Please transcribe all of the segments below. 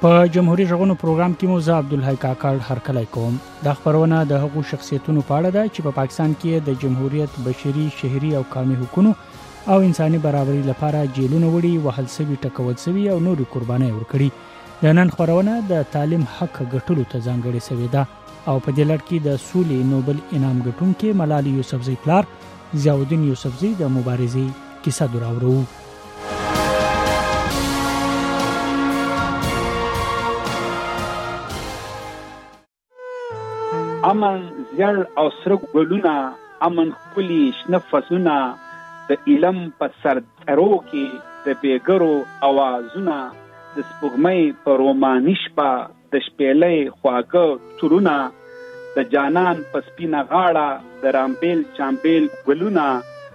په جمهوریت غونو پروګرام کې مو زه عبدالحی کاکړ هرکلی کوم. د خبرونه د هغو شخصیتونو په اړه ده چې په پاکستان کې د جمهوریت بشري، شهري او قومي حقوقو او انساني برابرۍ لپاره جیلونه وړي، وهل شوي، ټکول شوي او نورې قربانۍ ورکړي. د نن خبرونه د تعلیم حق ګټلو ته ځانګړې شوې ده او په دې لړ کې د سولې نوبل انعام ګټونکي ملالۍ یوسفزۍ پلار ضیاءالدین یوسفزۍ د مبارزې کیسه دراوړو. امن زیړ او سره ګلونه، امن خپلې شنه فصلونه، د علم په سردرو کې د بیګرو اوازونه، د سپوږمۍ په روماني شپه د شپېلۍ خواږه تورونه، د جانان په سپینه غاړه د رامبیل چامبیل ګلونه.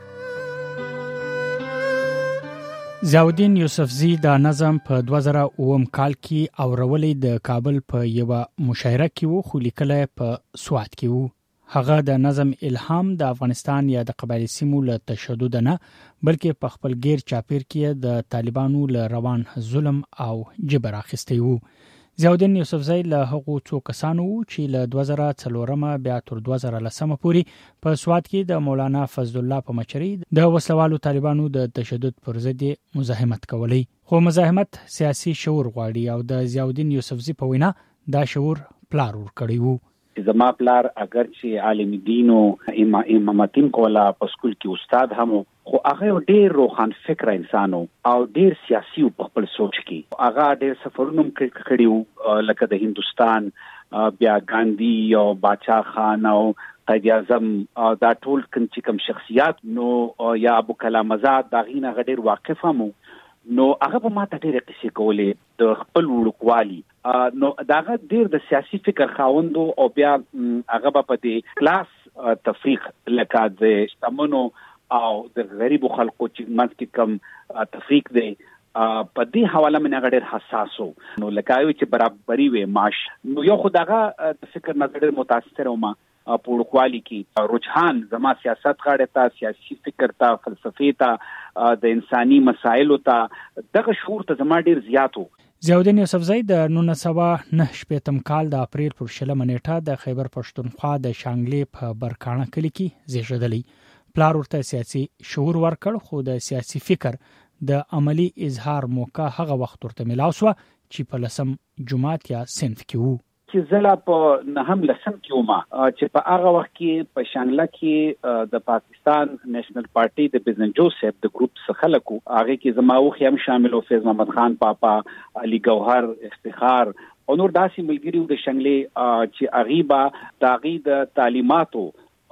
ضیاءالدین یوسفزۍ د نظم په 2009 کال کې اورولې د کابل په یوه مشاعره کې وو، خو لیکلی په سوات کې وو. هغه د نظم الهام د افغانستان یا د قبایلي سیمو له تشدد نه بلکې په خپل غیر چاپیر کې د طالبانو له روان ظلم او جبر اخیستی وو. ضیاءالدین یوسفزۍ له هغو څو کسانو وو چې له 2004 بیا تر 2010 پورې په سوات کې د مولانا فضل الله په مشرۍ د وسلوالو طالبانو د تشدد پر ضد مزاحمت کولی. خو مزاحمت سیاسي شعور غواړي او د ضیاءالدین یوسفزۍ په وینا دا شعور پلار ورکړی وو. زما پلار اگر چې عالم دین او امامتین کولا په سکول کې استاد هم، خو هغه ډیر روښان فکر انسان او ډیر سیاسي په خپل سوچ کې. هغه ډیر سفرونه کړي وو، لکه د هندستان، بیا ګاندھی او باچا خان او قائد اعظم، دا ټول کوم شخصیات نو یا ابو کلام آزاد دا غینه غډیر واقف هم نو هغه په ماته ډېر قصې کولې د خپل وړوکوالي. نو داغه ډېر د سیاسي فکر خاوندو او بیا هغه په دې کلاس تفریق لکه د شتمنو او د غریبو خلکو چې منځ کې کم تفریق دی په دې حواله من هغه ډېر حساسو. نو لکه یو چې برابرۍ وي معاش، نو یو خو دغه د فکر نه ډېر متاثر وم په وړوکوالي کې. رجحان زما سیاست غاړې ته، سیاسي فکر ته، فلسفې ته، د انساني مسایلو ته، دغه شعور ته زما ډیر زیات وو. ضیاءالدین یوسفزۍ د 1989 کال د اپریل پر 20 نیټه د خیبر پښتونخوا د شانګلې په برکانه کلی کې زیږیدلی. پلار ورته سیاسي شعور ورکړ، خو د سیاسي فکر د عملی اظهار موقع هغه وخت ورته ملاو شو چې په لسم جماعت یا صنف کې وو. چې زلا په نهم لسم کې ومه چې په هغه وخت کې په شانګله کې د پاکستان نېشنل پارټي د بزنس جوسف د ګروپ څخه خلکو هغه کې زما وخت هم شامل او فیض محمد خان پاپا، علي ګوهر، افتخار او نور داسې ملګری د شانګلې چې اغیبا داغي د تعلیماتو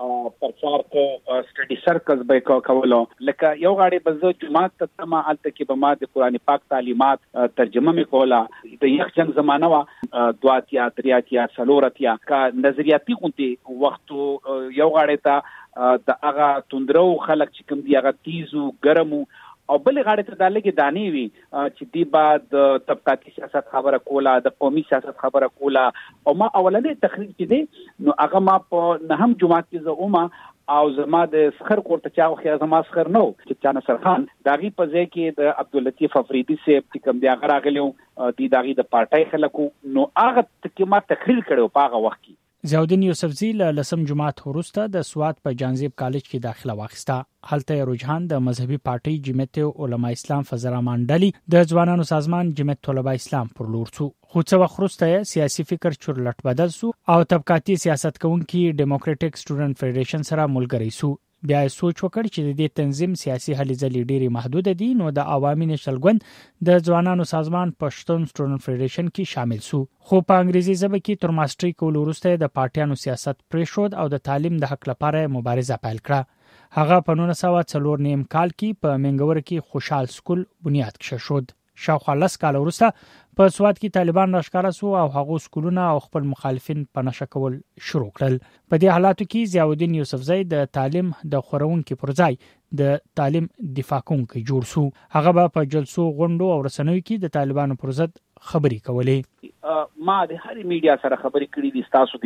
پرچار کو سټډي سرکلز به کولو. لکه یو غاړي بزو جماعت ته تما الته کې به ما د قرآن پاک تعلیمات ترجمه می کوله. د یخ جنگ زمانہ وا دواتیا تریاتیا سلورتیا کا نظریاتي غونتی وخت یو غاړي ته د هغه توندرو خلک چې کوم دی هغه تیزو ګرمو او بل غاړي ته د لګي دانی وي چې دی بعد طبقاتي سیاست خبره کوله، د قومي سیاست خبره کوله. او ما اولنې تخریج کې دی نو هغه ما په نهم جماعت کې زوما او زما د سخر کوړه چاو خیا زما سخر نو چې چا نصر خان داغي په ځای کې د عبداللطیف افریدی سیب چې کوم دی هغه راغلیو دی داغي د پارټای خلکو نو هغه کې ما تخریل کړو په هغه وخت کې. ضیاءالدین یوسفزۍ له لسم جماعت وروسته د سوات په جانزیب کالج کې داخله واخیسته. هلته رجحان د مذهبي پارټي جمعیت علماء اسلام فضل الرحمن ډلي د ځوانانو سازمان جمعیت طلبه اسلام پر لور شو. خو څه وخت وروسته سیاسي فکر چورلټ بدل شو او طبقاتي سیاست کوونکي ډیموکراټک سټوډنټ فدریشن سره ملګری شو. بیا سوچ وکړ چې د دې تنظیم سیاسي هلې ځلې ډېری محدود دي، نو د عوامي نېشنل ګوند د ځوانانو سازمان پښتون سټوډنټ فدریشن کې شامل شو. خو په انګریزي ژبه کې تر ماستري کول وروسته د پارټیانو سیاست پریښود او د تعلیم د حق لپاره مبارزه پیل کړه. هغه په 1904 کال کې په منګور کې خوشحال سکول بنیاد کښ شود. شاوخوا 10 کال وروسته په سوات کې طالبان راښکاره شو او هغه سکولونه او خپل مخالفین په نشه کول شروع کړل. په دې حالاتو کې ضیاءالدین یوسفزۍ د تعلیم د خورونکو پر ځای د تعلیم دفاع کوونکی جوړ شو. هغه په جلسو غونډو او رسنیو کې د طالبانو پر ضد خبرې کولې. ما د هر میډیا سره خبرې کړې دي، تاسو د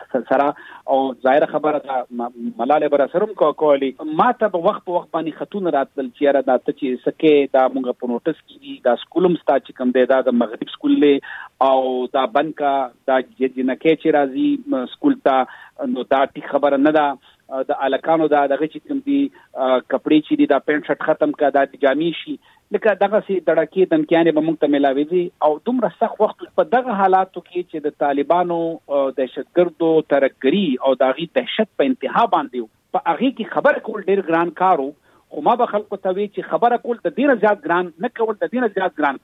سره او ظاهر خبره ده ملاله بر سرم کولی ما ته په وخت باندې خطون راتل چې را د چې سکه دا موږ په نوټس کې دا سکولم ستا چې کوم دی دا د مغرب سکول له او دا بنکا دا جنکه چې راځي سکول ته نو دا ټیک خبره نه ده د الکانو دا دغه چې کوم دي کپڑے چې دي دا پینټ شرټ ختم کا دا جامې شي لکه دغه سي دړکې دمکیانې به موږ ته ملاوي دي او دومره سخت وخت په دغه حالاتو کې چې د طالبانو دهشتګردو ترګری او داغي دهشت په انتها باندې په هغه کې خبر کول ډیر ګران کارو خو ما به خلکو ته وی چې خبره کول د ډیر زیات ګران نه کول د ډیر زیات ګران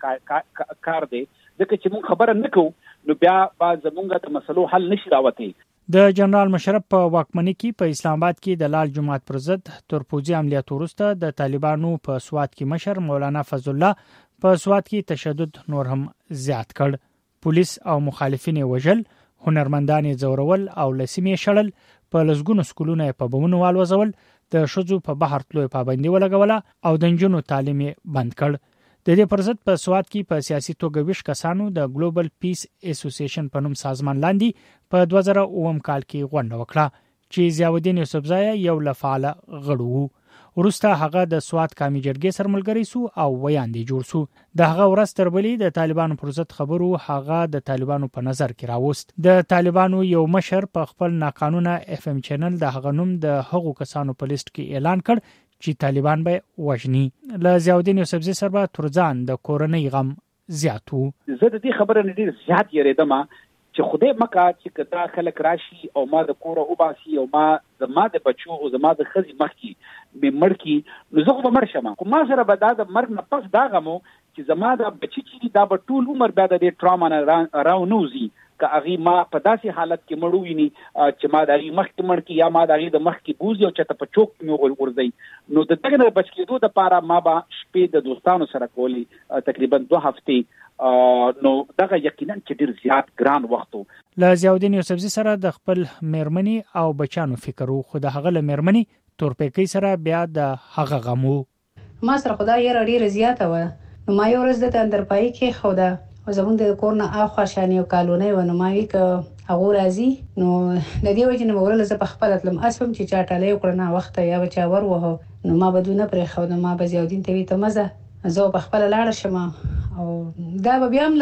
کار دی ځکه چې موږ خبره نه کوو نو بیا با زمونږ د مسلو حل نشي راوتی د جنرال مشرف په واکمنۍ کې په اسلام آباد کې د لال جماعت پر ضد تورپوزي عملیات وروسته د طالبانو په سوات کې مشر مولانا فضل الله په سوات کې تشدد نور هم زیات کړ پولیس او مخالفین وژل هنرمندان زورول او لسیمې شړل په لسګونو سکولونه په بمونو والوزول د شذو په بهر تلو پابندي ولګوله او د جنونو تعلیم بند کړ د دې پر ضد په سوات کې په سیاسي توګه ویش کسانو د ګلوبل پیس اسوسییشن په نوم سازمان لاندې په 2009 کال کې غونډه وکړه چې ضیاءالدین یوسفزای یو لفعال غړو وو ورسته هغه د سوات قومي جرګې سرملګری سو او ویاندې جوړ سو د هغه ورځ تر بلې د طالبانو پر ضد خبرو هغه د طالبانو په نظر کې راوست د طالبانو یو مشر په خپل ناقانونه اف ام چینل د هغه نوم د هغو کسانو په لیست کې اعلان کړ چې طالبان به وژني ل ضیاءالدین یوسفزي سره ترځان د کورنۍ غم زیاتو زه د دې خبره نه ډیر زیات یریدم چې خدای مکه چې کدا خلک راشي او ما د کوره وباسي او ما زما د بچو او زما د خزي مخکي به مړکی نو زه به مرشم کوم ما سره به دا د مرګ نه پس دا غمو چې زما د بچی چې دا به ټول عمر بیا د ټراما نه راونوزي که هغه ما په داسې حالت کې مړ ویني چې ما د مخ کې مړ کې یا ما د مخ کې بوزي او چې په چوک کې ورځي نو د دغه نه بچ کېدو د پاره ما به شپې د دوستانو سره کولی تقریبا 2 هفتې نو دغه یقینا چې ډیر زیات ګران وختو ل ضیاءالدین یوسفزي سره د خپل میرمنې او بچانو فکر خو د هغه له میرمنې تورپېکی سره بیا د هغه غمو ما سره خدای یې ډیر زیاته و نو ما یو ورځ د اندرپای کې خوده او زمونږ د کور نه اخوا شانې او کالونی و نو ما وی که هغه راځي نو د دې وجې نه ورله زه په خپل تلم اسوم چې چاټلې وکړه نه وخت یا بچا ور وه نو ما بدونه پرې خو نو ما به ضیاءالدین ته وی ته مزه زه په خپل لاړ شم او دا به بیا هم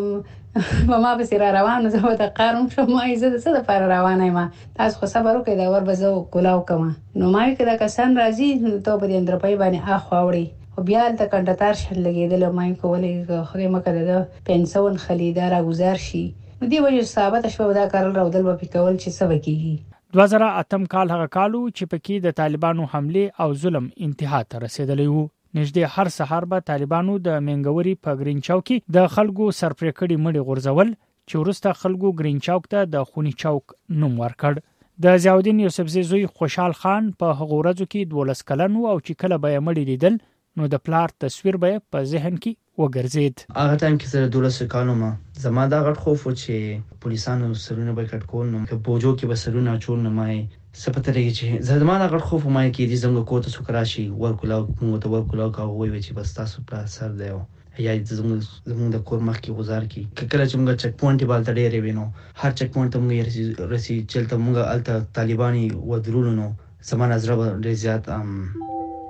لکه ما به سره روان زه د قارم شم ما یې زه د پر روانه ما تاسو خو صبر وکړئ دا ور به زه کولاو کوم نو ما وی که دا کسان راځي نو ته په اندرپای باندې اخوا وړي او بیا د کندهار شل لګیدل مې کولې خو مکه د پنسون خلیدار گزار شي نو دی وجه ثابت شو دا کارل راودل په کول چې سبا کیږي 2008 کال هغه کالو چې پکې د طالبانو حمله او ظلم انتها ته رسیدلی وو نږدې هر سحر به طالبانو د منګوري په گرین چوک د خلکو سرپرکړی مړي غورځول چې ورسته خلکو گرین چوک ته د خونی چوک نوم ورکړ د ضیاءالدین یوسفزي زوی خوشحال خان په هغه ورځو کې 12 کلن او چې کله به مړي لیدل نو د پلار تصویر به په ذهن کې وګرځید هغه ټایم کې زه 12 کالو ما زما دا غټ خوف چې پولیسانو سرونه به کټ کول نو که بوجو کې به سرونه چول نه مای سپته لګی چې زما دا غټ خوف مای کې دې زموږ کوته سو کراشي ورکولاو موږ ته ورکولاو کا وای چې بس تاسو په سر دیو یا زموږ د کور مخ کې گزار کی کله چې موږ چک پوینټ بالته ډېرې وینو هر چک پوینټ ته موږ رسی چلته موږ الته طالباني ودرولونو زمانه زړه ډېر زیات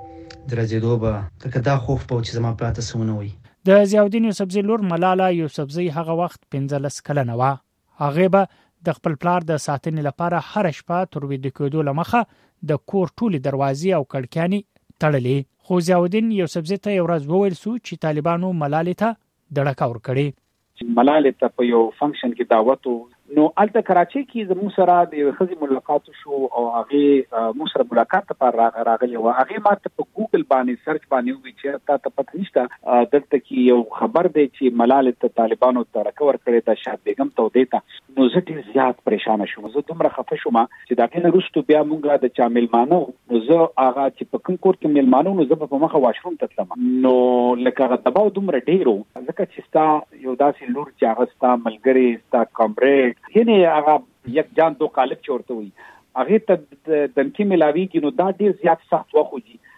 درځي دوبه که دا خوف په چې زما پراته سونه وي د ضیاءالدین یوسفزي لور ملاله یوسفزي هغه وخت 15 کلنه و هغه به د خپل پلار د ساتنې لپاره هر شپه تر ویده کېدو لمخه د کور ټولې دروازې او کړکیانې تړلې خو ضیاءالدین یوسفزي ته یو ورځ وویل سو چې طالبانو ملاله ته دړکا ور کړې ملاله ته په یو فنکشن کې دعوت نو الته کراچي کې زموږ سره د خزي ملاقات شو او هغه مو سره ملاقات لپاره راغلی و هغه ماته په ګوګل باندې سرچ باندې وی چې تا ته پته نشته دلته کې یو خبر دی چې ملاله ته طالبانو ته راکور کړی دا شاد بیگم ته دیتا نو زه ډیر زیات پریشان شوم زه دومره خفه شوم چې دا کنه رستو بیا مونږه د چا ملمانو نو زه هغه چې په کوم کور کې ملمانو نو زه په مخه واشروم ته تلم نو لکه دباو دومره ډیرو ځکه چې ستا یو داسې لور چې هغه ستا ملګری ستا کمریډ یعنی هغه یک جان دو قالب چورته وي هغه ته د دمکی ملاوي کې نو دا ډیر زیات سخت وخوږي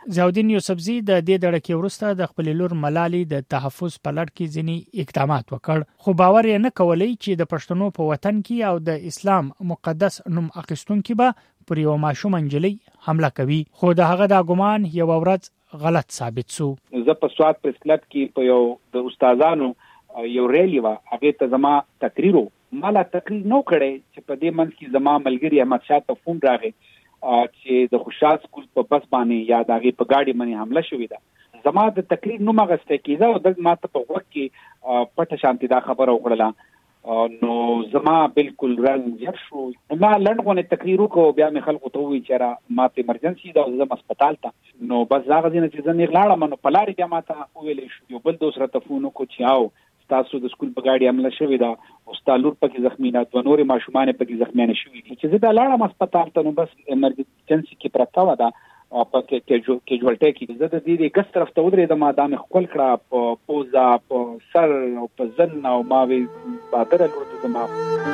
ضیاءالدین یوسفزي د دې دړکې وروسته د خپل لور ملالي د تحفظ په لړ کې ځینی اقدامات وکړ خو باور یې نه کولای چې د پښتنو په وطن کې او د اسلام مقدس نوم اخیستونکو به پر یو ماشوم انجلۍ حمله کوي خو د هغه د ګمان یو ورځ غلط ثابت شو. زه په سواد پریس کلب کې په یو د استادانو یو ریلی وا هغه ته زما تقریر مالا تقریر نو کړي چې په دې منځ کې زما ملګری احمد شاه ته فون راغی چې د خوشحال سکول په بس باندې یا دغه په گاډي باندې حمله شوې ده. زما د تقریر نو مغسته کیده او د ماته په وخت کې پټه شانتي دا خبره وکړه نو زما بالکل رنګ جر شو. ما لنډغونه تقریر وکړو بیا مې خلکو ته وی چې را ماته ایمرجنسي دا زما هسپتال ته نو بس هغه ځینې چې زه نه غلاړم نو په لارې بیا ماته ویلې شو یو بل دوسر ته فون وکړو چې آو تاسو د سکول په گاډي حمله شوې ده او ستالور پکې زخمی نه دوه نورې ماشومان پکې زخمیانه شوې دي چې زه دا لاړم هسپتال ته نو بس ایمرجنسي کې پراته و ده په کېجوالټي کې زه د دې کس طرف ته ودرېدم دا مې خپل کړه په پوزا په سر او په ځن او ما وی بادر لور ته زما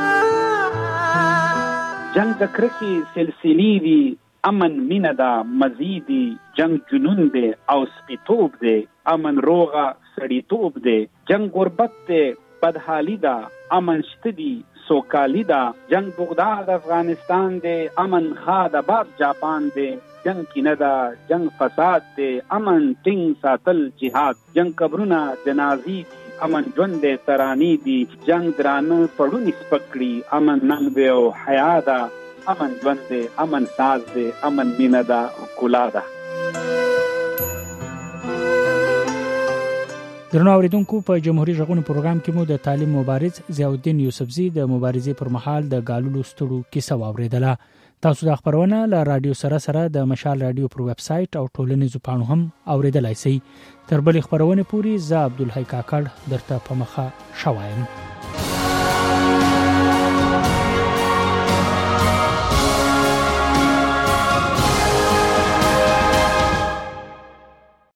جنگ د کرکي سلسلې دي امن مینه دا مزیدی جنگ جنون دی او سپیتوب دی امن روغه سړیتوب دی جنگ غربت دی بدحالی دا امن شتدی سوکالی دا جنگ بغداد افغانستان دی امن خاد آباد جاپان دی جنگ کینه دا جنگ فساد دی امن ټینګ ساتل جهاد جنگ قبرونه جنازي دی امن ژوند دی ترانی دی جنگ درانه پړونی سپکړي امن ننګ دی او حیا دا امن ژوند دی امن ساز دی امن مینه دا ښکلا ده. درنو اوریدونکو په جمهوریت غږونو پروګرام کې مو د تعلیم مبارز ضیاءالدین یوسفزي د مبارزې پر مهال د ګالولو ستړو کیسه واوریدله. تاسو د خبرونه له رادیو سره د مشال رادیو پر ویب سټ او ټولنیزو پاڼو هم اوریدلای شئ. تر بل خبرونه پوری ز عبدالحی کاکړ درته په مخه شوایم.